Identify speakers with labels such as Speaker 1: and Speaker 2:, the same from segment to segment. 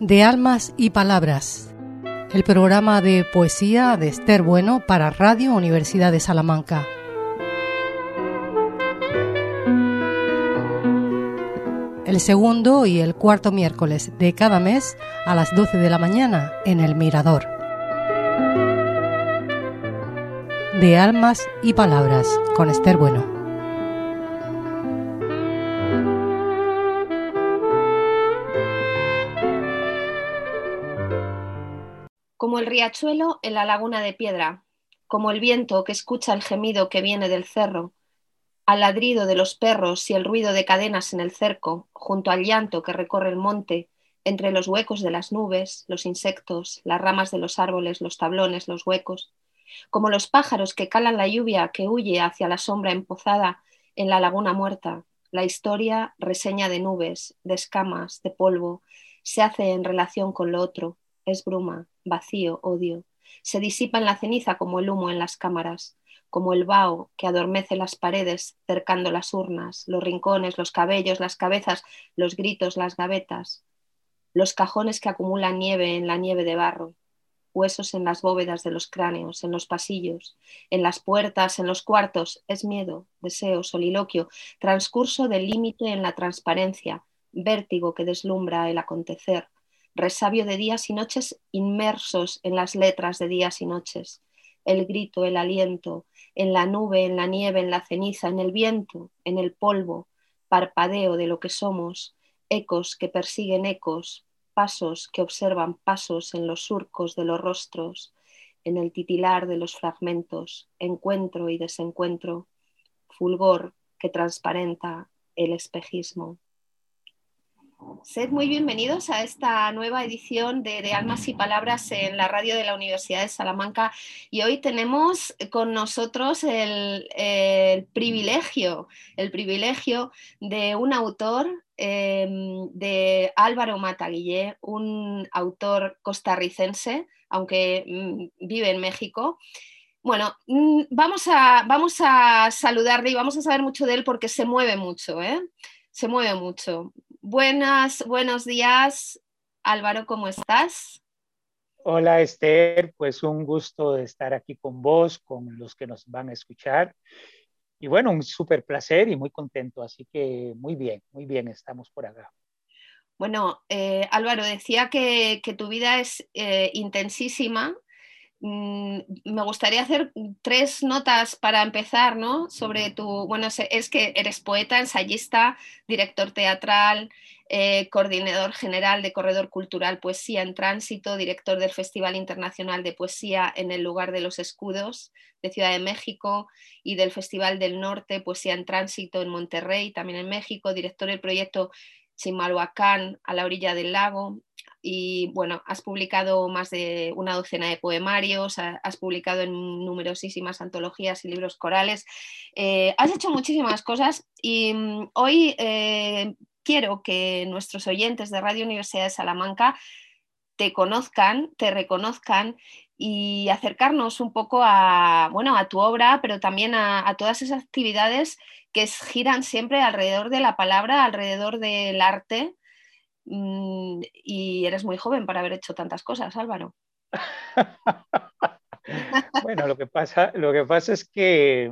Speaker 1: de Almas y Palabras, el programa de poesía de Esther Bueno para Radio Universidad de Salamanca. El segundo y el cuarto miércoles de cada mes a las 12 de la mañana en El Mirador. De Almas y Palabras con Esther Bueno.
Speaker 2: Como el riachuelo en la laguna de piedra, como el viento que escucha el gemido que viene del cerro, al ladrido de los perros y el ruido de cadenas en el cerco, junto al llanto que recorre el monte, entre los huecos de las nubes, los insectos, las ramas de los árboles, los tablones, los huecos, como los pájaros que calan la lluvia que huye hacia la sombra empozada en la laguna muerta. La historia, reseña de nubes, de escamas, de polvo, se hace en relación con lo otro, es bruma, vacío, odio, se disipa en la ceniza como el humo en las cámaras, como el vaho que adormece las paredes cercando las urnas, los rincones, los cabellos, las cabezas, los gritos, las gavetas, los cajones que acumulan nieve en la nieve de barro, huesos en las bóvedas de los cráneos, en los pasillos, en las puertas, en los cuartos, es miedo, deseo, soliloquio, transcurso del límite en la transparencia, vértigo que deslumbra el acontecer, resabio de días y noches inmersos en las letras de días y noches, el grito, el aliento, en la nube, en la nieve, en la ceniza, en el viento, en el polvo, parpadeo de lo que somos, ecos que persiguen ecos, pasos que observan pasos en los surcos de los rostros, en el titilar de los fragmentos, encuentro y desencuentro, fulgor que transparenta el espejismo. Sed muy bienvenidos a esta nueva edición de Almas y Palabras en la radio de la Universidad de Salamanca, y hoy tenemos con nosotros el privilegio de un autor, de Álvaro Mataguillé, un autor costarricense, aunque vive en México. Bueno, vamos a saludarle y vamos a saber mucho de él porque se mueve mucho, ¿eh? Se mueve mucho. Buenos días, Álvaro, ¿cómo estás?
Speaker 3: Hola Esther, pues un gusto de estar aquí con vos, con los que nos van a escuchar. Y bueno, un súper placer y muy contento, así que muy bien, estamos por acá.
Speaker 2: Bueno, Álvaro, decía que tu vida es intensísima. Me gustaría hacer 3 notas para empezar, ¿no? Sobre bueno, es que eres poeta, ensayista, director teatral, coordinador general de Corredor Cultural Poesía en Tránsito, director del Festival Internacional de Poesía en el Lugar de los Escudos de Ciudad de México y del Festival del Norte Poesía en Tránsito en Monterrey, también en México, director del proyecto Chimalhuacán a la orilla del lago. Y bueno, has publicado más de una docena de poemarios, has publicado en numerosísimas antologías y libros corales, has hecho muchísimas cosas y hoy quiero que nuestros oyentes de Radio Universidad de Salamanca te conozcan, te reconozcan y acercarnos un poco a, bueno, a tu obra, pero también a todas esas actividades que giran siempre alrededor de la palabra, alrededor del arte. Y eres muy joven para haber hecho tantas cosas, Álvaro.
Speaker 3: Bueno, lo que pasa es que,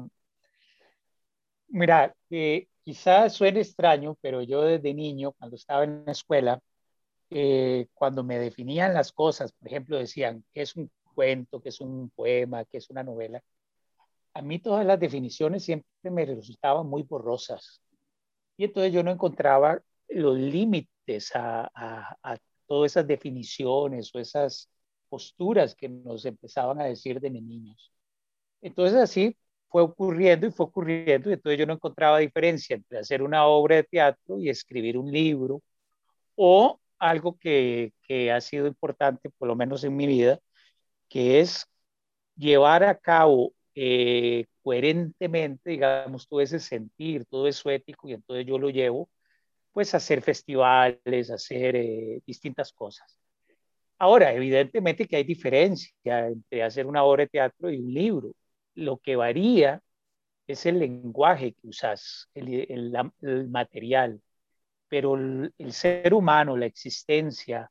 Speaker 3: mira, quizás suene extraño, pero yo desde niño, cuando estaba en la escuela, cuando me definían las cosas, por ejemplo, decían qué es un cuento, qué es un poema, qué es una novela. A mí todas las definiciones siempre me resultaban muy borrosas. Y entonces yo no encontraba los límites a todas esas definiciones o esas posturas que nos empezaban a decir de niños. Entonces así fue ocurriendo y fue ocurriendo, y entonces yo no encontraba diferencia entre hacer una obra de teatro y escribir un libro, o algo que ha sido importante, por lo menos en mi vida, que es llevar a cabo coherentemente, digamos, todo ese sentir, todo eso ético, y entonces yo lo llevo pues a hacer festivales, a hacer distintas cosas. Ahora, evidentemente que hay diferencia entre hacer una obra de teatro y un libro. Lo que varía es el lenguaje que usas, el material, pero el ser humano, la existencia,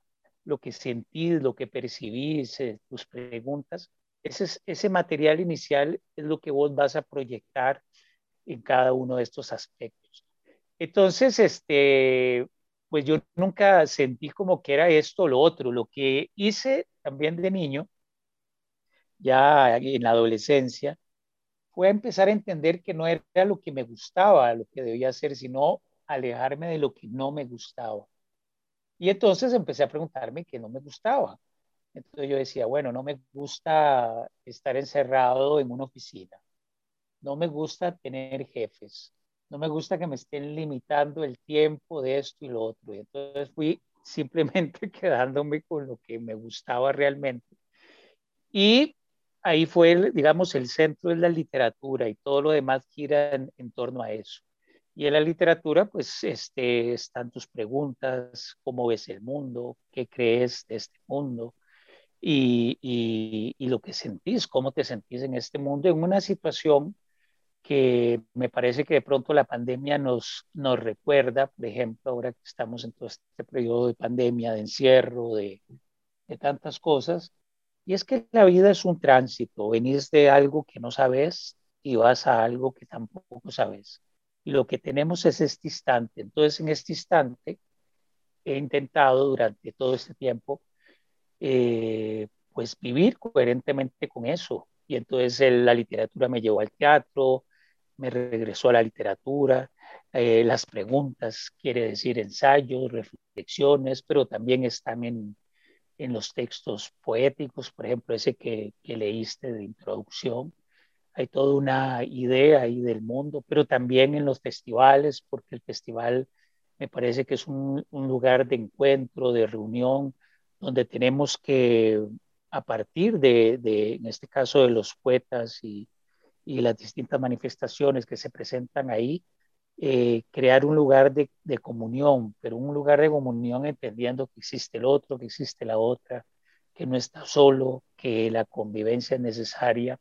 Speaker 3: lo que sentís, lo que percibís, tus preguntas. Ese material inicial es lo que vos vas a proyectar en cada uno de estos aspectos. Entonces, pues yo nunca sentí como que era esto o lo otro. Lo que hice también de niño, ya en la adolescencia, fue empezar a entender que no era lo que me gustaba, lo que debía hacer, sino alejarme de lo que no me gustaba. Y entonces empecé a preguntarme qué no me gustaba. Entonces yo decía, bueno, no me gusta estar encerrado en una oficina, no me gusta tener jefes, no me gusta que me estén limitando el tiempo de esto y lo otro. Y entonces fui simplemente quedándome con lo que me gustaba realmente. Y ahí fue, digamos, el centro de la literatura y todo lo demás gira en torno a eso. Y en la literatura, pues, están tus preguntas, cómo ves el mundo, qué crees de este mundo y lo que sentís, cómo te sentís en este mundo, en una situación que me parece que de pronto la pandemia nos recuerda, por ejemplo, ahora que estamos en todo este periodo de pandemia, de encierro, de tantas cosas, y es que la vida es un tránsito, venís de algo que no sabes y vas a algo que tampoco sabes. Y lo que tenemos es este instante. Entonces, en este instante, he intentado durante todo este tiempo, pues vivir coherentemente con eso. Y entonces la literatura me llevó al teatro, me regresó a la literatura, las preguntas, quiere decir ensayos, reflexiones, pero también están en los textos poéticos, por ejemplo, ese que leíste de introducción. Hay toda una idea ahí del mundo, pero también en los festivales, porque el festival me parece que es un lugar de encuentro, de reunión, donde tenemos que, a partir en este caso, de los poetas y las distintas manifestaciones que se presentan ahí, crear un lugar de comunión, pero un lugar de comunión entendiendo que existe el otro, que existe la otra, que no está solo, que la convivencia es necesaria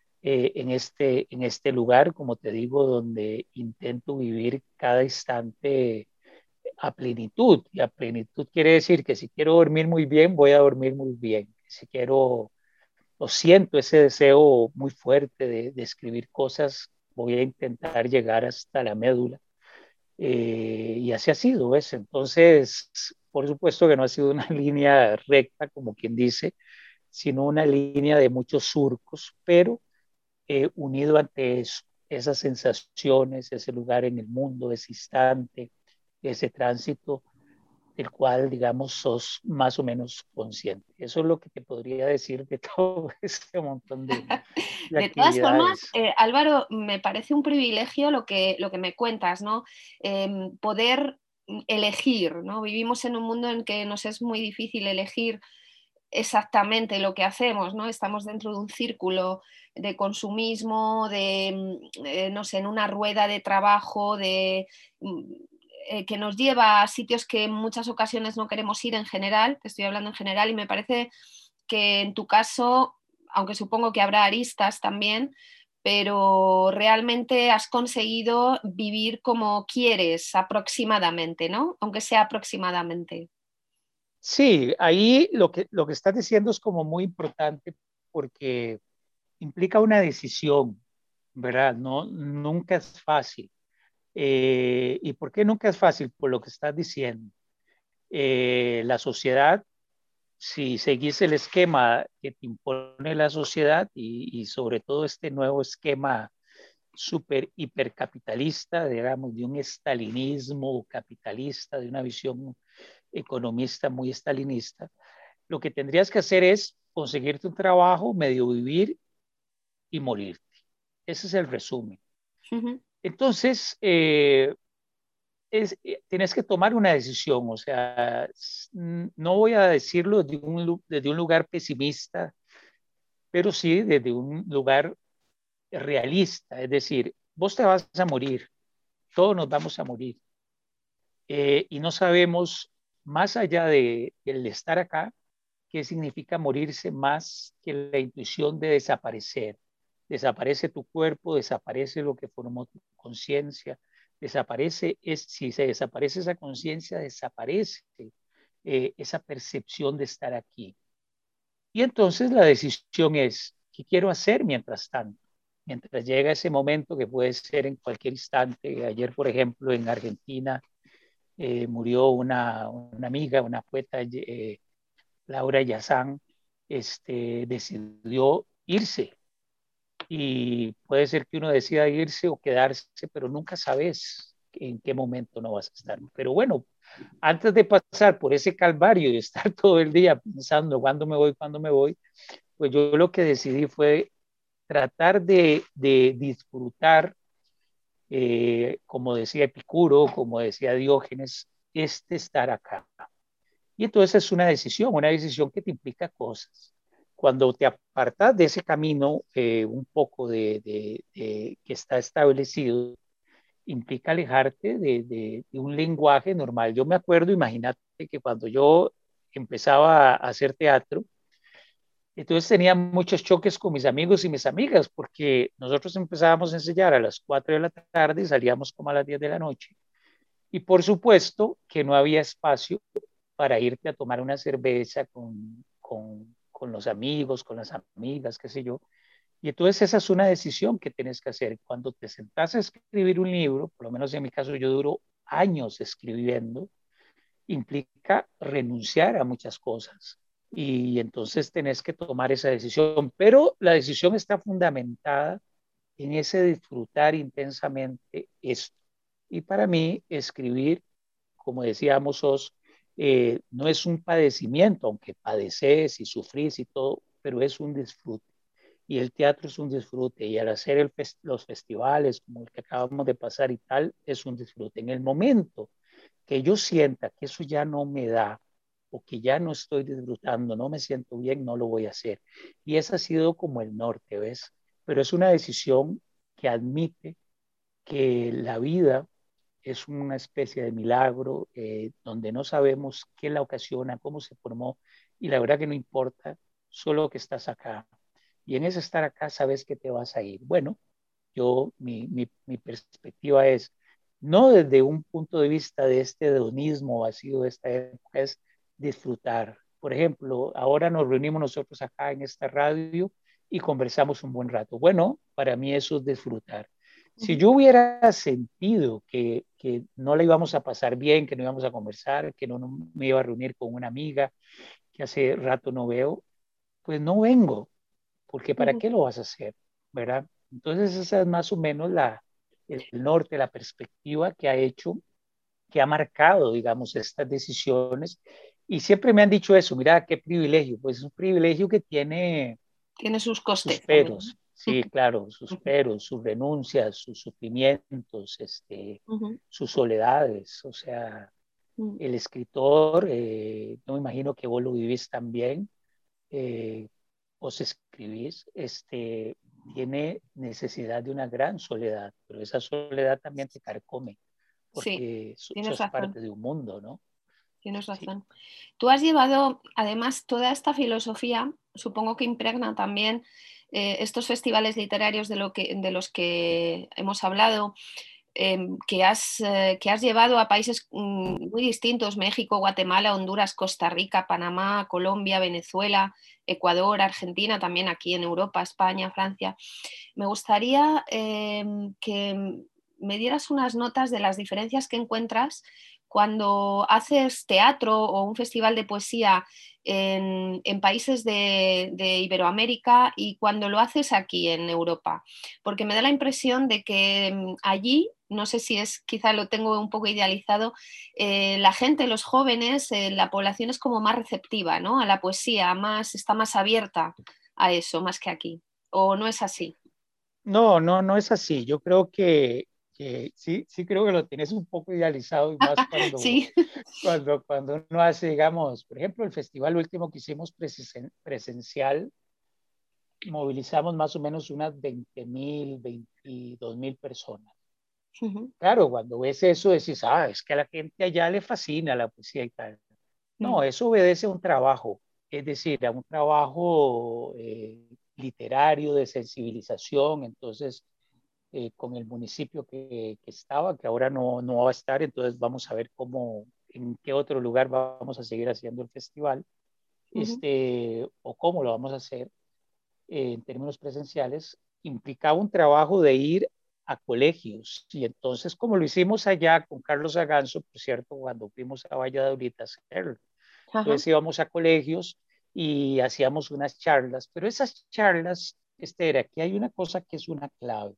Speaker 3: en este lugar, como te digo, donde intento vivir cada instante a plenitud. Y a plenitud quiere decir que si quiero dormir muy bien, voy a dormir muy bien. Si quiero, o siento ese deseo muy fuerte de escribir cosas, voy a intentar llegar hasta la médula. Y así ha sido, ¿ves? Entonces, por supuesto que no ha sido una línea recta, como quien dice, sino una línea de muchos surcos, pero unido ante eso, esas sensaciones, ese lugar en el mundo, ese instante, ese tránsito del cual, digamos, sos más o menos consciente. Eso es lo que te podría decir de todo este montón de
Speaker 2: De todas formas,
Speaker 3: actividades.
Speaker 2: Álvaro, me parece un privilegio lo que me cuentas, ¿no? Poder elegir, ¿no? Vivimos en un mundo en que nos es muy difícil elegir exactamente lo que hacemos, ¿no? Estamos dentro de un círculo de consumismo, no sé, en una rueda de trabajo, que nos lleva a sitios que en muchas ocasiones no queremos ir en general, te estoy hablando en general, y me parece que en tu caso, aunque supongo que habrá aristas también, pero realmente has conseguido vivir como quieres aproximadamente, ¿no? Aunque sea aproximadamente.
Speaker 3: Sí, ahí lo que estás diciendo es como muy importante porque implica una decisión, ¿verdad? No, nunca es fácil. ¿Y por qué nunca es fácil? Por lo que estás diciendo. La sociedad, si seguís el esquema que te impone la sociedad y sobre todo este nuevo esquema super hipercapitalista, digamos, de un estalinismo capitalista, de una visión economista muy estalinista, lo que tendrías que hacer es conseguirte un trabajo, medio vivir y morirte. Ese es el resumen.
Speaker 2: Ujú.
Speaker 3: Entonces, tienes que tomar una decisión, o sea, no voy a decirlo desde un lugar pesimista, pero sí desde un lugar realista, es decir, vos te vas a morir, todos nos vamos a morir, y no sabemos más allá del estar acá, qué significa morirse más que la intuición de desaparecer. Desaparece tu cuerpo, desaparece lo que formó tu conciencia, desaparece, si se desaparece esa conciencia, desaparece esa percepción de estar aquí. Y entonces la decisión es, ¿qué quiero hacer mientras tanto? Mientras llega ese momento que puede ser en cualquier instante. Ayer, por ejemplo, en Argentina murió una amiga, una poeta, Laura Yazán, decidió irse. Y puede ser que uno decida irse o quedarse, pero nunca sabes en qué momento no vas a estar. Pero bueno, antes de pasar por ese calvario y estar todo el día pensando cuándo me voy, pues yo lo que decidí fue tratar de disfrutar, como decía Epicuro, como decía Diógenes, estar acá. Y entonces es una decisión que te implica cosas. Cuando te apartas de ese camino un poco que está establecido, implica alejarte de un lenguaje normal. Yo me acuerdo, imagínate que cuando yo empezaba a hacer teatro, entonces tenía muchos choques con mis amigos y mis amigas, porque nosotros empezábamos a ensayar a las 4 de la tarde y salíamos como a las 10 de la noche. Y por supuesto que no había espacio para irte a tomar una cerveza con los amigos, con las amigas, qué sé yo. Y entonces esa es una decisión que tienes que hacer. Cuando te sentás a escribir un libro, por lo menos en mi caso yo duro años escribiendo, implica renunciar a muchas cosas. Y entonces tenés que tomar esa decisión. Pero la decisión está fundamentada en ese disfrutar intensamente esto. Y para mí, escribir, como decíamos, no es un padecimiento, aunque padeces y sufrís y todo, pero es un disfrute. Y el teatro es un disfrute. Y al hacer los festivales, como el que acabamos de pasar y tal, es un disfrute. En el momento que yo sienta que eso ya no me da o que ya no estoy disfrutando, no me siento bien, no lo voy a hacer. Y ese ha sido como el norte, ¿ves? Pero es una decisión que admite que la vida es una especie de milagro donde no sabemos qué la ocasiona, cómo se formó, y la verdad que no importa, solo que estás acá. Y en ese estar acá sabes que te vas a ir. Bueno, mi perspectiva es, no desde un punto de vista de este hedonismo vacío de esta época, es disfrutar. Por ejemplo, ahora nos reunimos nosotros acá en esta radio y conversamos un buen rato. Bueno, para mí eso es disfrutar. Si yo hubiera sentido que no la íbamos a pasar bien, que no íbamos a conversar, que no me iba a reunir con una amiga que hace rato no veo, pues no vengo, porque ¿para qué lo vas a hacer? ¿Verdad? Entonces esa es más o menos el norte, la perspectiva que ha hecho, que ha marcado, digamos, estas decisiones. Y siempre me han dicho eso, mira, qué privilegio. Pues es un privilegio que
Speaker 2: Tiene sus
Speaker 3: sus
Speaker 2: costes también,
Speaker 3: peros, sí, claro, sus peros, sus renuncias, sus sufrimientos, sus soledades. O sea, el escritor, no me imagino que vos lo vivís también, eh, vos escribís, tiene necesidad de una gran soledad, pero esa soledad también te carcome,
Speaker 2: Sí,
Speaker 3: porque
Speaker 2: tienes
Speaker 3: sos
Speaker 2: razón.
Speaker 3: parte de un mundo, ¿no?
Speaker 2: Tienes
Speaker 3: Sí.
Speaker 2: razón. Tú has llevado, además, toda esta filosofía, supongo que impregna también estos festivales literarios de los que hemos hablado, que has llevado a países muy distintos, México, Guatemala, Honduras, Costa Rica, Panamá, Colombia, Venezuela, Ecuador, Argentina, también aquí en Europa, España, Francia. Me gustaría que me dieras unas notas de las diferencias que encuentras cuando haces teatro o un festival de poesía en países de Iberoamérica y cuando lo haces aquí en Europa, porque me da la impresión de que allí, no sé si es, quizá lo tengo un poco idealizado, la gente, los jóvenes, la población es como más receptiva, ¿no? A la poesía, está más abierta a eso, más que aquí. ¿O no es así?
Speaker 3: No, no, no es así. Yo creo que sí, sí creo que lo tienes un poco idealizado y más
Speaker 2: Sí.
Speaker 3: cuando uno hace, digamos, por ejemplo, el festival último que hicimos presencial, movilizamos más o menos unas 20.000, 22.000 personas.
Speaker 2: Ujú,
Speaker 3: Claro, cuando ves eso decís, es que a la gente allá le fascina la poesía y tal. No,
Speaker 2: mm,
Speaker 3: eso obedece a un trabajo, es decir, a un trabajo literario de sensibilización. Entonces, con el municipio que estaba, que ahora no va a estar, entonces vamos a ver cómo en qué otro lugar vamos a seguir haciendo el festival, o cómo lo vamos a hacer en términos presenciales, implicaba un trabajo de ir a colegios. Y entonces, como lo hicimos allá con Carlos Aganzo, por cierto, cuando fuimos a Valladolid a hacerlo, entonces íbamos a colegios y hacíamos unas charlas, pero esas charlas, aquí hay una cosa que es una clave.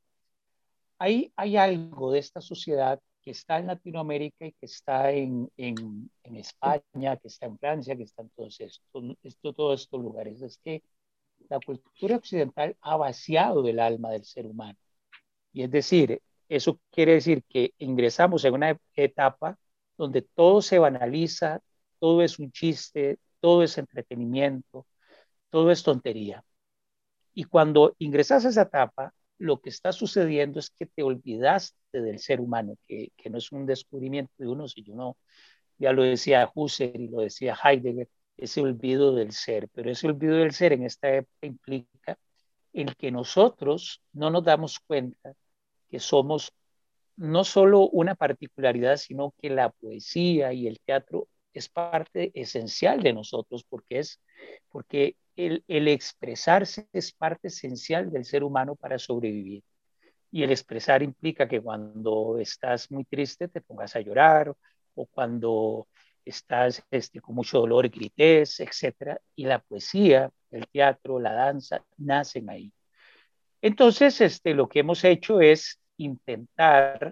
Speaker 3: Hay algo de esta sociedad que está en Latinoamérica y que está en España, que está en Francia, que está en todos estos lugares. Es que la cultura occidental ha vaciado el alma del ser humano. Y es decir, eso quiere decir que ingresamos en una etapa donde todo se banaliza, todo es un chiste, todo es entretenimiento, todo es tontería. Y cuando ingresas a esa etapa, lo que está sucediendo es que te olvidaste del ser humano, que no es un descubrimiento de uno, sino ya lo decía Husserl y lo decía Heidegger, ese olvido del ser. Pero ese olvido del ser en esta época implica el que nosotros no nos damos cuenta que somos no solo una particularidad, sino que la poesía y el teatro es parte esencial de nosotros, porque el expresarse es parte esencial del ser humano para sobrevivir. Y el expresar implica que cuando estás muy triste te pongas a llorar, o cuando estás con mucho dolor grites, etcétera. Y la poesía, el teatro, la danza nacen ahí. Entonces, lo que hemos hecho es intentar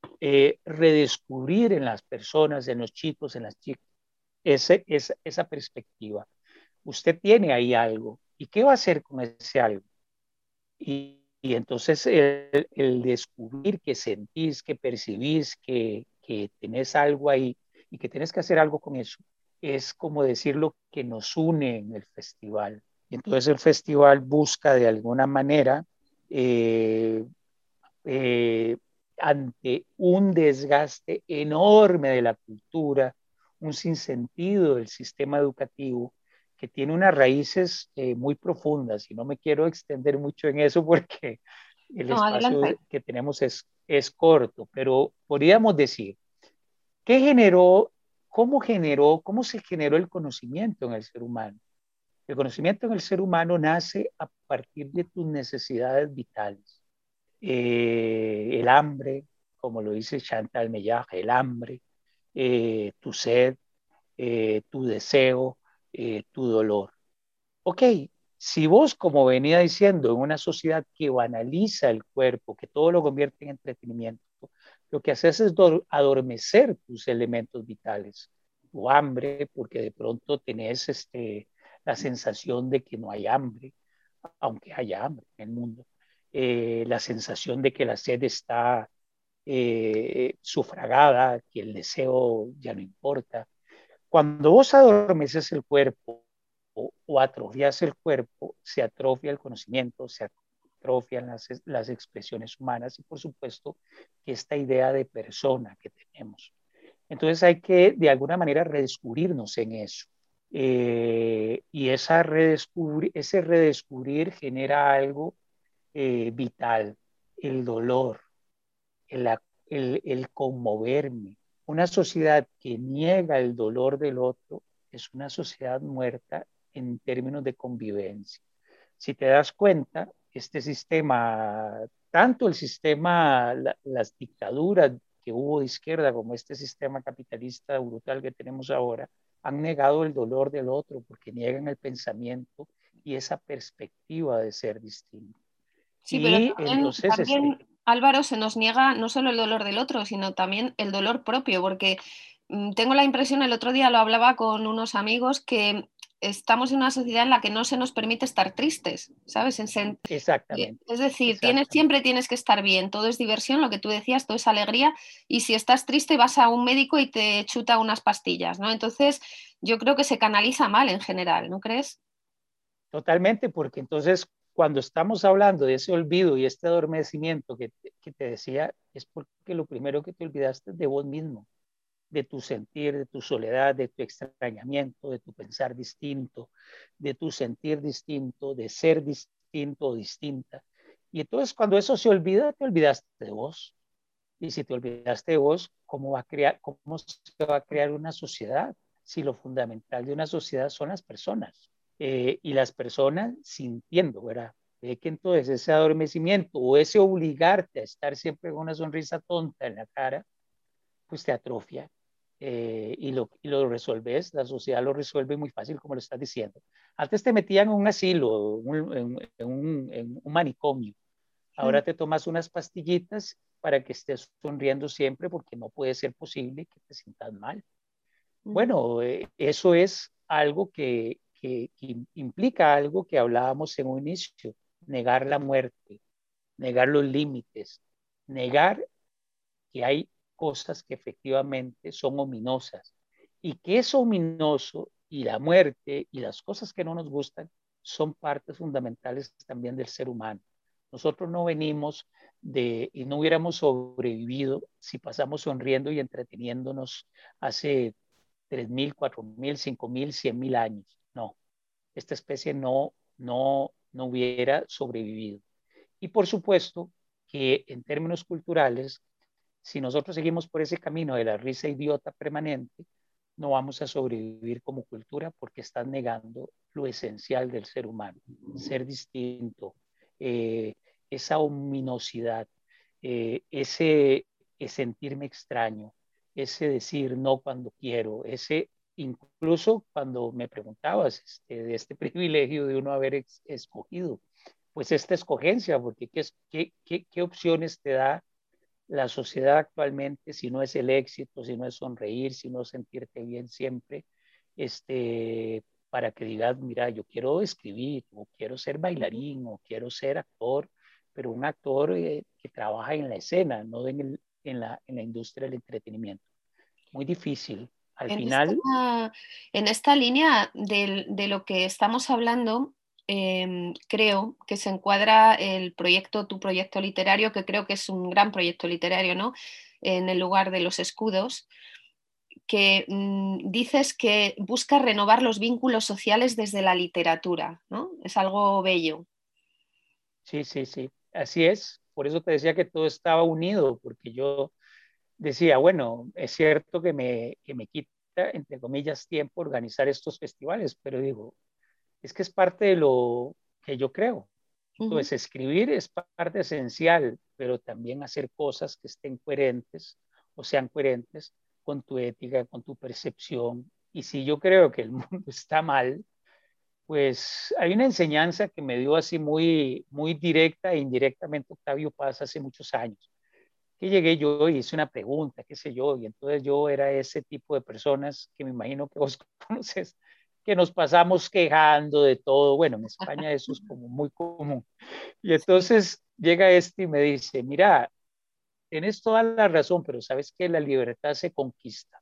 Speaker 3: redescubrir en las personas, en los chicos, en las chicas, esa perspectiva. Usted tiene ahí algo. ¿Y qué va a hacer con ese algo? Y entonces el descubrir que sentís, que percibís, que tenés algo ahí y que tenés que hacer algo con eso, es como decir lo que nos une en el festival. Y entonces el festival busca de alguna manera eh, eh, ante un desgaste enorme de la cultura, un sinsentido del sistema educativo que tiene unas raíces muy profundas, y no me quiero extender mucho en eso porque el
Speaker 2: No,
Speaker 3: espacio
Speaker 2: adelante.
Speaker 3: que tenemos es corto, pero podríamos decir, ¿qué generó, cómo se generó el conocimiento en el ser humano? El conocimiento en el ser humano nace a partir de tus necesidades vitales. El hambre, como lo dice Chantal Mellaje, el hambre, tu sed, tu deseo, tu dolor. Ok, si vos, como venía diciendo, en una sociedad que banaliza el cuerpo, que todo lo convierte en entretenimiento, lo que haces es adormecer tus elementos vitales, tu hambre, porque de pronto tenés la sensación de que no hay hambre, aunque haya hambre en el mundo, la sensación de que la sed está sufragada, que el deseo ya no importa. Cuando vos adormeces el cuerpo o atrofias el cuerpo, se atrofia el conocimiento, se atrofian las expresiones humanas y por supuesto esta idea de persona que tenemos. Entonces hay que de alguna manera redescubrirnos en eso. Y ese redescubrir genera algo vital, el dolor, el, el conmoverme. Una sociedad que niega el dolor del otro es una sociedad muerta en términos de convivencia. Si te das cuenta, este sistema, tanto el sistema, las dictaduras que hubo de izquierda como este sistema capitalista brutal que tenemos ahora, han negado el dolor del otro porque niegan el pensamiento y esa perspectiva de ser distinto.
Speaker 2: Sí, pero
Speaker 3: Y entonces,
Speaker 2: también, Álvaro, se nos niega no solo el dolor del otro, sino también el dolor propio, porque tengo la impresión, el otro día lo hablaba con unos amigos, que estamos en una sociedad en la que no se nos permite estar tristes, ¿sabes?
Speaker 3: exactamente,
Speaker 2: Es decir,
Speaker 3: exactamente.
Speaker 2: siempre tienes que estar bien, todo es diversión, lo que tú decías, todo es alegría, y si estás triste vas a un médico y te chuta unas pastillas, ¿no? Entonces, yo creo que se canaliza mal en general, ¿no crees?
Speaker 3: Totalmente, porque entonces cuando estamos hablando de ese olvido y este adormecimiento que te decía, es porque lo primero que te olvidaste es de vos mismo, de tu sentir, de tu soledad, de tu extrañamiento, de tu pensar distinto, de tu sentir distinto, de ser distinto o distinta. Y entonces cuando eso se olvida, te olvidaste de vos. Y si te olvidaste de vos, cómo se va a crear una sociedad? Si lo fundamental de una sociedad son las personas, y las personas sintiendo, ¿verdad? De que entonces ese adormecimiento o ese obligarte a estar siempre con una sonrisa tonta en la cara, pues te atrofia, y lo resolves, la sociedad lo resuelve muy fácil, como lo estás diciendo. Antes te metían en un asilo, en un manicomio.
Speaker 2: Mm.
Speaker 3: Ahora te tomas unas pastillitas para que estés sonriendo siempre, porque no puede ser posible que te sientas mal. Bueno, eso es algo que implica algo que hablábamos en un inicio: negar la muerte, negar los límites, negar que hay cosas que efectivamente son ominosas, y que es ominoso, y la muerte y las cosas que no nos gustan son partes fundamentales también del ser humano. Nosotros no venimos y no hubiéramos sobrevivido si pasamos sonriendo y entreteniéndonos hace 3.000, 4.000, 5.000, 100.000 años. No, esta especie no hubiera sobrevivido. Y por supuesto que en términos culturales, si nosotros seguimos por ese camino de la risa idiota permanente, no vamos a sobrevivir como cultura, porque están negando lo esencial del ser humano: ser distinto, eh, esa ominosidad, ese sentirme extraño, ese decir no cuando quiero, incluso cuando me preguntabas, de este privilegio de uno haber escogido, pues esta escogencia, porque ¿qué opciones te da la sociedad actualmente, si no es el éxito, si no es sonreír, si no es sentirte bien siempre, para que digas, mira, yo quiero escribir, o quiero ser bailarín, o quiero ser actor, pero un actor, que trabaja en la escena, no en la industria del entretenimiento? Muy difícil. Al
Speaker 2: En
Speaker 3: final,
Speaker 2: en esta línea de lo que estamos hablando, creo que se encuadra tu proyecto literario, que creo que es un gran proyecto literario, ¿no? En el lugar de los escudos, que dices que busca renovar los vínculos sociales desde la literatura, ¿no? Es algo bello.
Speaker 3: sí, sí, sí, así es. Por eso te decía que todo estaba unido, porque yo decía, bueno, es cierto que me quita, entre comillas, tiempo organizar estos festivales, pero digo, es que es parte de lo que yo creo.
Speaker 2: Ujú.
Speaker 3: Entonces, escribir es parte esencial, pero también hacer cosas que estén coherentes, o sean coherentes con tu ética, con tu percepción. Y si yo creo que el mundo está mal, pues hay una enseñanza que me dio así muy, muy directa e indirectamente Octavio Paz hace muchos años, que llegué yo y hice una pregunta, qué sé yo, y entonces yo era ese tipo de personas que me imagino que vos conoces, que nos pasamos quejando de todo. Bueno, en España eso es como muy común. Y
Speaker 2: Sí.
Speaker 3: entonces llega y me dice, mira, tienes toda la razón, pero sabes que la libertad se conquista.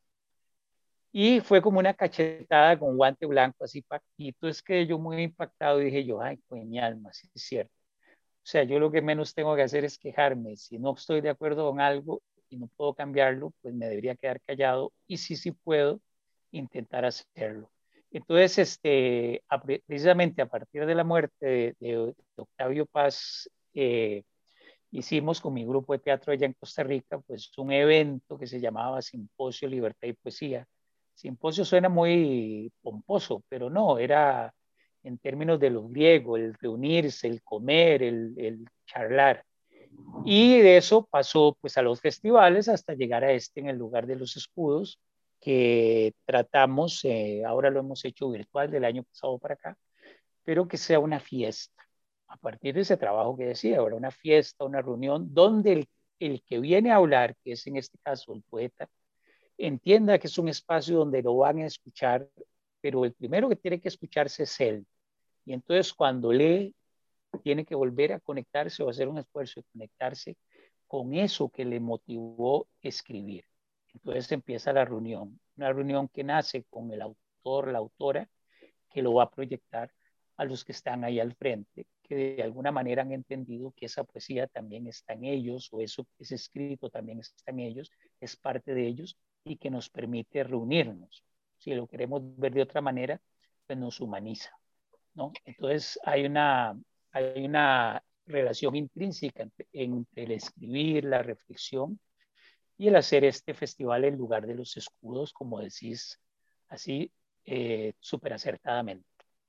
Speaker 3: Y fue como una cachetada con guante blanco, así, y entonces quedé yo muy impactado y dije yo, ay, pues mi alma, sí es cierto. O sea, yo lo que menos tengo que hacer es quejarme. Si no estoy de acuerdo con algo y no puedo cambiarlo, pues me debería quedar callado. Y si sí puedo, intentar hacerlo. Entonces, precisamente a partir de la muerte de Octavio Paz, hicimos con mi grupo de teatro allá en Costa Rica, pues un evento que se llamaba Simposio Libertad y Poesía. Simposio suena muy pomposo, pero no, era en términos de los griegos, el reunirse, el comer, el charlar. Y de eso pasó pues a los festivales hasta llegar a en el lugar de los escudos, que tratamos, ahora lo hemos hecho virtual del año pasado para acá, pero que sea una fiesta. A partir de ese trabajo que decía, ahora una fiesta, una reunión, donde el que viene a hablar, que es en este caso el poeta, entienda que es un espacio donde lo van a escuchar, pero el primero que tiene que escucharse es él. Y entonces cuando lee, tiene que volver a conectarse o hacer un esfuerzo de conectarse con eso que le motivó a escribir. Entonces empieza la reunión, una reunión que nace con el autor, la autora, que lo va a proyectar a los que están ahí al frente, que de alguna manera han entendido que esa poesía también está en ellos, o eso, ese escrito también está en ellos, es parte de ellos, y que nos permite reunirnos. Si lo queremos ver de otra manera, pues nos humaniza, ¿no? Entonces hay una relación intrínseca entre el escribir, la reflexión y el hacer este festival en lugar de los escudos, como decís, así súper acertadamente.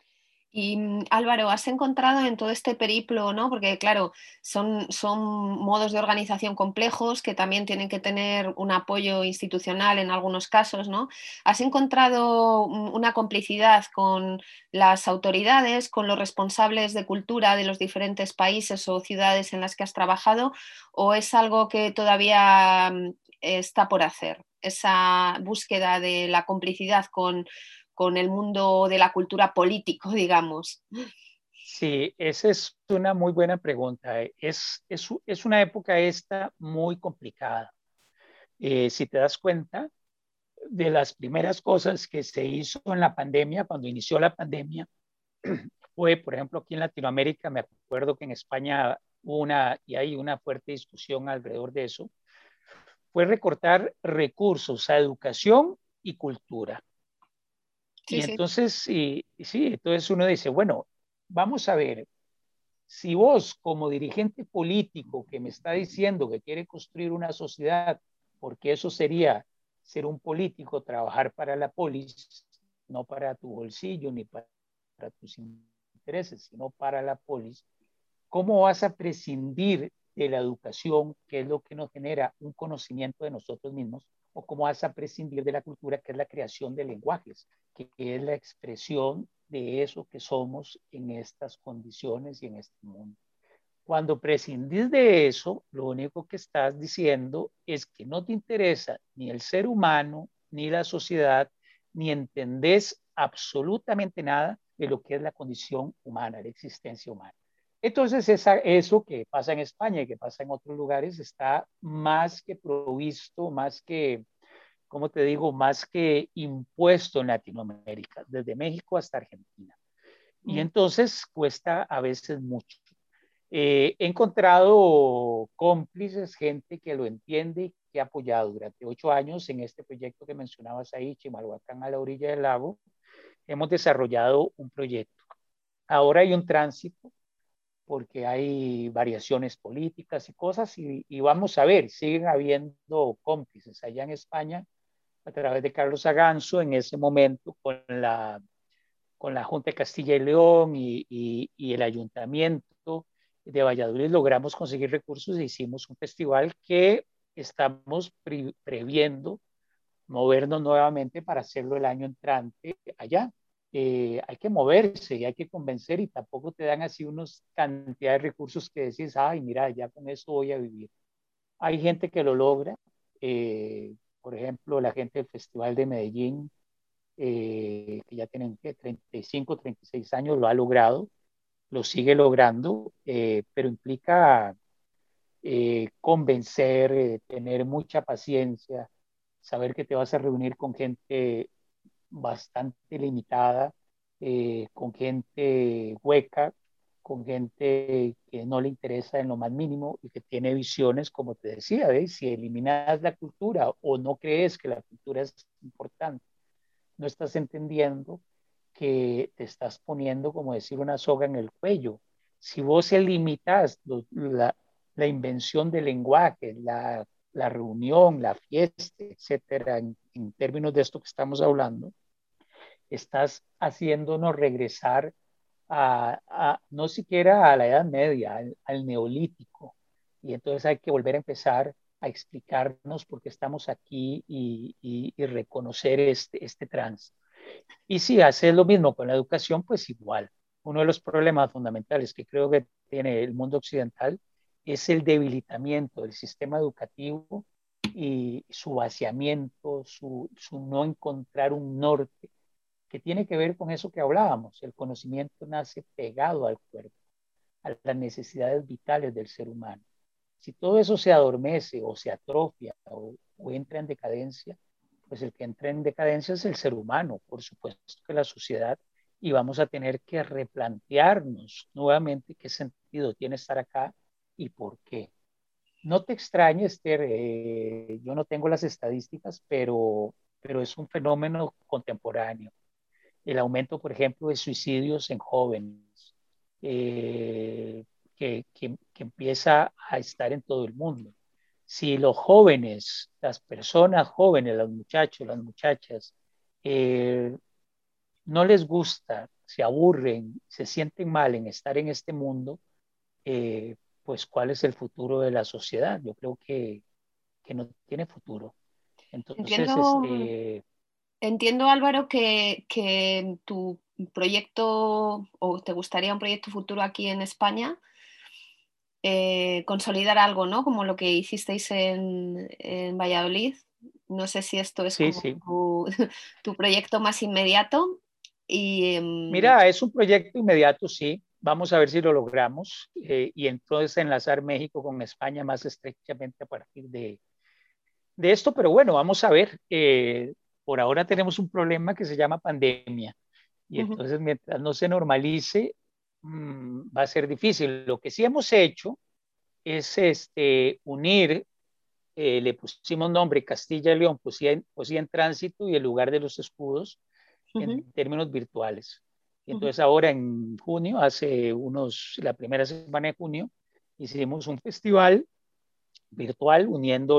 Speaker 2: Y Álvaro, ¿has encontrado en todo este periplo, ¿no? Porque claro, son modos de organización complejos que también tienen que tener un apoyo institucional en algunos casos, ¿no? ¿Has encontrado una complicidad con las autoridades, con los responsables de cultura de los diferentes países o ciudades en las que has trabajado? ¿O es algo que todavía está por hacer? Esa búsqueda de la complicidad con el mundo de la cultura político, digamos.
Speaker 3: Sí, esa es una muy buena pregunta. Es una época esta muy complicada. Si te das cuenta, de las primeras cosas que se hizo en la pandemia, cuando inició la pandemia, fue, por ejemplo, aquí en Latinoamérica, me acuerdo que en España hubo y hay una fuerte discusión alrededor de eso, fue recortar recursos a educación y cultura.
Speaker 2: Sí,
Speaker 3: Y
Speaker 2: sí.
Speaker 3: entonces, sí, entonces uno dice, bueno, vamos a ver, si vos como dirigente político que me está diciendo que quiere construir una sociedad, porque eso sería ser un político, trabajar para la polis, no para tu bolsillo ni para tus intereses, sino para la polis, ¿cómo vas a prescindir de la educación, que es lo que nos genera un conocimiento de nosotros mismos? ¿O cómo vas a prescindir de la cultura, que es la creación de lenguajes, que es la expresión de eso que somos en estas condiciones y en este mundo? Cuando prescindís de eso, lo único que estás diciendo es que no te interesa ni el ser humano, ni la sociedad, ni entendés absolutamente nada de lo que es la condición humana, la existencia humana. Entonces, eso que pasa en España y que pasa en otros lugares está más que provisto, más que, ¿cómo te digo?, más que impuesto en Latinoamérica, desde México hasta Argentina. Y entonces cuesta a veces mucho. He encontrado cómplices, gente que lo entiende y que ha apoyado durante 8 años en este proyecto que mencionabas ahí, Chimalhuacán a la orilla del lago. Hemos desarrollado un proyecto. Ahora hay un tránsito porque hay variaciones políticas y cosas y vamos a ver, siguen habiendo cómplices allá en España a través de Carlos Aganzo en ese momento con la Junta de Castilla y León y el Ayuntamiento de Valladolid logramos conseguir recursos e hicimos un festival que estamos previendo movernos nuevamente para hacerlo el año entrante allá. Hay que moverse y hay que convencer y tampoco te dan así unos cantidad de recursos que decís, ay, mira, ya con eso voy a vivir. Hay gente que lo logra, por ejemplo, la gente del Festival de Medellín, que ya tienen 35, 36 años, lo ha logrado, lo sigue logrando, pero implica convencer, tener mucha paciencia, saber que te vas a reunir con gente bastante limitada, con gente hueca, con gente que no le interesa en lo más mínimo y que tiene visiones, como te decía, ¿ves? Si eliminas la cultura o no crees que la cultura es importante, no estás entendiendo que te estás poniendo, como decir, una soga en el cuello. Si vos limitas la invención del lenguaje, la reunión, la fiesta, etcétera, en términos de esto que estamos hablando, estás haciéndonos regresar no siquiera a la Edad Media, al Neolítico. Y entonces hay que volver a empezar a explicarnos por qué estamos aquí y reconocer este tránsito. Y si haces lo mismo con la educación, pues igual. Uno de los problemas fundamentales que creo que tiene el mundo occidental es el debilitamiento del sistema educativo y su vaciamiento, su no encontrar un norte, que tiene que ver con eso que hablábamos. El conocimiento nace pegado al cuerpo, a las necesidades vitales del ser humano. Si todo eso se adormece o se atrofia o entra en decadencia, pues el que entra en decadencia es el ser humano, por supuesto que la sociedad, y vamos a tener que replantearnos nuevamente qué sentido tiene estar acá y por qué. No te extrañes, Esther, yo no tengo las estadísticas, pero es un fenómeno contemporáneo. El aumento, por ejemplo, de suicidios en jóvenes, que empieza a estar en todo el mundo. si los jóvenes, las personas jóvenes, los muchachos, las muchachas, eh, no les gusta, se aburren, se sienten mal en estar en este mundo, pues cuál es el futuro de la sociedad. Yo creo que no tiene futuro. Entonces,
Speaker 2: Entiendo, entiendo, Álvaro, que tu proyecto o te gustaría un proyecto futuro aquí en España, consolidar algo, ¿no? Como lo que hicisteis en Valladolid. No sé si esto es
Speaker 3: sí,
Speaker 2: como
Speaker 3: sí.
Speaker 2: tu proyecto más inmediato. Y
Speaker 3: Mira, es un proyecto inmediato, sí. Vamos a ver si lo logramos y entonces enlazar México con España más estrechamente a partir de esto. Pero bueno, vamos a ver. Por ahora tenemos un problema que se llama pandemia y
Speaker 2: ujú,
Speaker 3: entonces mientras no se normalice, va a ser difícil. Lo que sí hemos hecho es unir, le pusimos nombre Castilla y León, poesía en tránsito y el lugar de los escudos
Speaker 2: ujú,
Speaker 3: en términos virtuales. Y
Speaker 2: ujú.
Speaker 3: entonces ahora en junio, la primera semana de junio, hicimos un festival virtual uniendo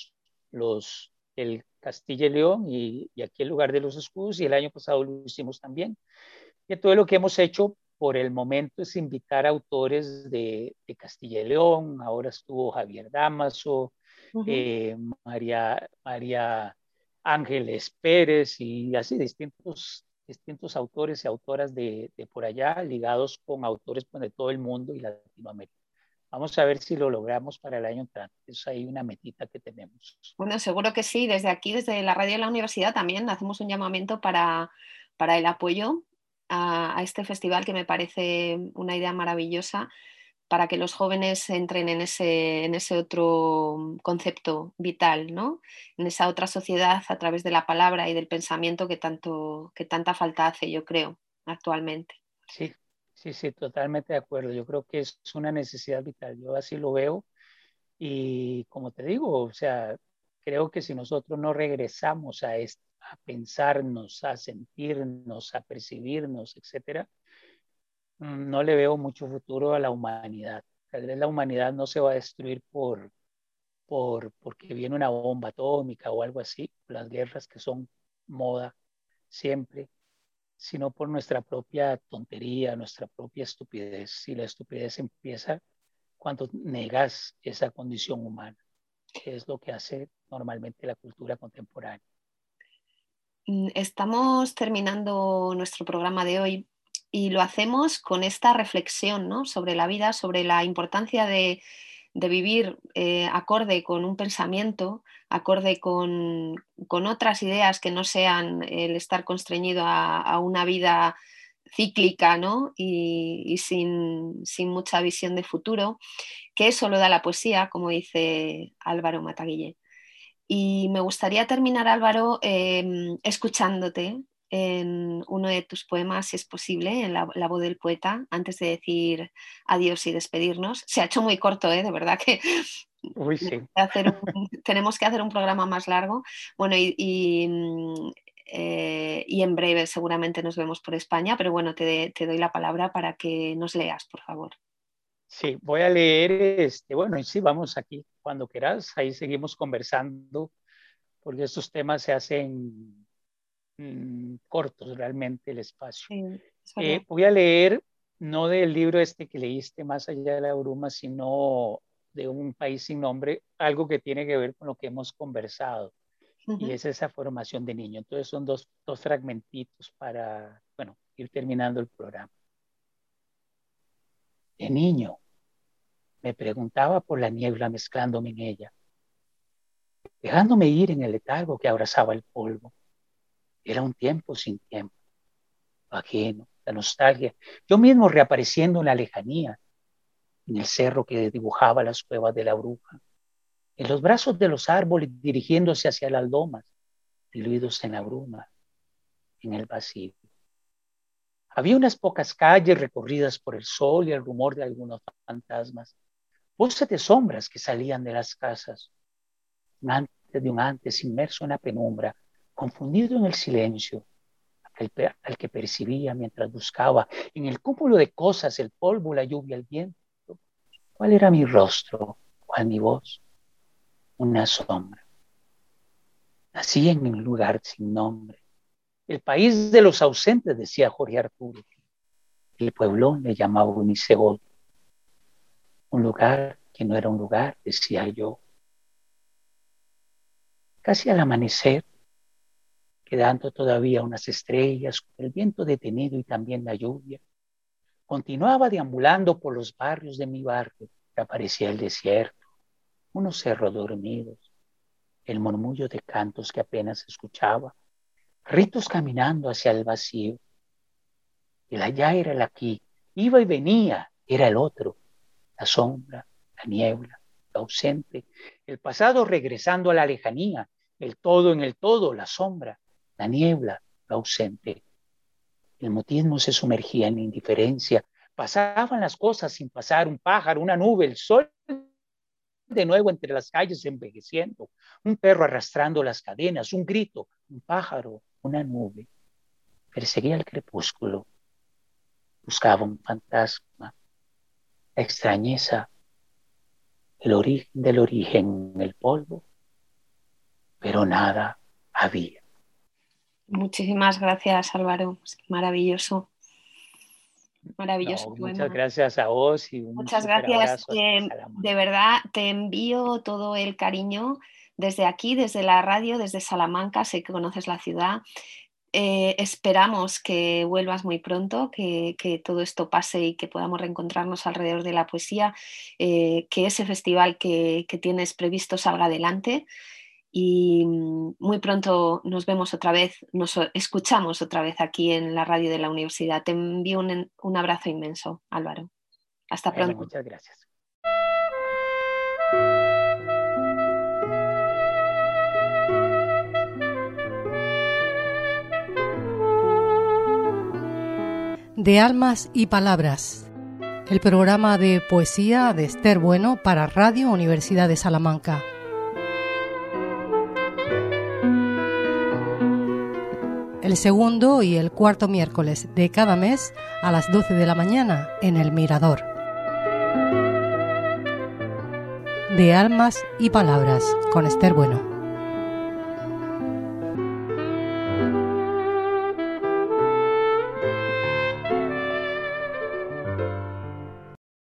Speaker 3: el Castilla y León y aquí el lugar de los escudos, y el año pasado lo hicimos también. Y todo lo que hemos hecho por el momento es invitar a autores de Castilla y León. Ahora estuvo Javier Damaso,
Speaker 2: Ujú.
Speaker 3: eh, María Ángeles Pérez y así distintos autores y autoras de por allá, ligados con autores pues, de todo el mundo y Latinoamérica. Vamos a ver si lo logramos para el año entrante. Es ahí una metita que tenemos.
Speaker 2: Bueno, seguro que sí. Desde aquí, desde la radio de la universidad, también hacemos un llamamiento para el apoyo a este festival, que me parece una idea maravillosa para que los jóvenes entren en ese otro concepto vital, ¿no? En esa otra sociedad a través de la palabra y del pensamiento que tanta falta hace, yo creo, actualmente.
Speaker 3: Sí, sí, sí, totalmente de acuerdo. Yo creo que es una necesidad vital. Yo así lo veo. Y como te digo, o sea, creo que si nosotros no regresamos a pensarnos, a sentirnos, a percibirnos, etcétera, no le veo mucho futuro a la humanidad. Tal vez la humanidad no se va a destruir porque viene una bomba atómica o algo así, las guerras que son moda siempre, sino por nuestra propia tontería, nuestra propia estupidez. Y la estupidez empieza cuando negas esa condición humana, que es lo que hace normalmente la cultura contemporánea.
Speaker 2: Estamos terminando nuestro programa de hoy y lo hacemos con esta reflexión, ¿no? Sobre la vida, sobre la importancia de vivir acorde con un pensamiento, acorde con otras ideas que no sean el estar constreñido a una vida cíclica, ¿no? Y sin mucha visión de futuro, que eso lo da la poesía, como dice Álvaro Mataguille. Y me gustaría terminar, Álvaro, escuchándote en uno de tus poemas, si es posible, en la voz del poeta, antes de decir adiós y despedirnos. Se ha hecho muy corto, ¿eh? De verdad que
Speaker 3: Uy, sí.
Speaker 2: tenemos que hacer un programa más largo. Bueno, y en breve seguramente nos vemos por España, pero bueno, te doy la palabra para que nos leas, por favor.
Speaker 3: Sí, voy a leer, bueno, y sí, vamos aquí cuando quieras, ahí seguimos conversando, porque estos temas se hacen cortos realmente el espacio.
Speaker 2: Sí, es verdad.
Speaker 3: Voy a leer no del libro este que leíste, Más allá de la bruma, sino de Un país sin nombre, algo que tiene que ver con lo que hemos conversado, y
Speaker 2: Ujú.
Speaker 3: es esa formación de niño. Entonces son dos fragmentitos para, bueno, ir terminando el programa. De niño me preguntaba por la niebla mezclándome en ella, dejándome ir en el letargo que abrazaba el polvo. Era un tiempo sin tiempo, ajeno, la nostalgia, yo mismo reapareciendo en la lejanía, en el cerro que dibujaba las cuevas de la bruja, en los brazos de los árboles dirigiéndose hacia las lomas, diluidos en la bruma, en el vacío. Había unas pocas calles recorridas por el sol y el rumor de algunos fantasmas, voces de sombras que salían de las casas, antes de un antes inmerso en la penumbra, confundido en el silencio, al que percibía mientras buscaba en el cúmulo de cosas, el polvo, la lluvia, el viento. ¿Cuál era mi rostro? ¿Cuál mi voz? una sombra. Nací en un lugar sin nombre. El país de los ausentes, decía Jorge Arturo. El pueblo le llamaba Unicegol. Un lugar que no era un lugar, decía yo. Casi al amanecer, quedando todavía unas estrellas, con el viento detenido y también la lluvia, continuaba deambulando por los barrios de mi barrio. Aparecía el desierto, unos cerros dormidos, el murmullo de cantos que apenas escuchaba, ritos caminando hacia el vacío. El allá era el aquí, iba y venía, era el otro, la sombra, la niebla, lo ausente, el pasado regresando a la lejanía, el todo en el todo, la sombra, la niebla, lo ausente. El mutismo se sumergía en indiferencia, pasaban las cosas sin pasar, un pájaro, una nube, el sol de nuevo entre las calles envejeciendo, un perro arrastrando las cadenas, un grito, un pájaro, una nube. Perseguía el crepúsculo, buscaba un fantasma, la extrañeza, el origen del origen en el polvo, pero nada había.
Speaker 2: Muchísimas gracias, Álvaro. Maravilloso. Maravilloso.
Speaker 3: No, muchas gracias a vos y un
Speaker 2: muchas
Speaker 3: súper
Speaker 2: gracias.
Speaker 3: abrazo hasta Salamanca.
Speaker 2: De verdad, te envío todo el cariño desde aquí, desde la radio, desde Salamanca. Sé que conoces la ciudad. Esperamos que vuelvas muy pronto, que todo esto pase y que podamos reencontrarnos alrededor de la poesía, que ese festival que tienes previsto salga adelante. Y muy pronto nos vemos otra vez, nos escuchamos otra vez aquí en la radio de la universidad. Te envío un abrazo inmenso, Álvaro. Hasta pronto.
Speaker 3: Muchas gracias.
Speaker 1: De Almas y Palabras, el programa de poesía de Esther Bueno para Radio Universidad de Salamanca. El segundo y el cuarto miércoles de cada mes a las 12 de la mañana en El Mirador. De Almas y Palabras con Esther Bueno.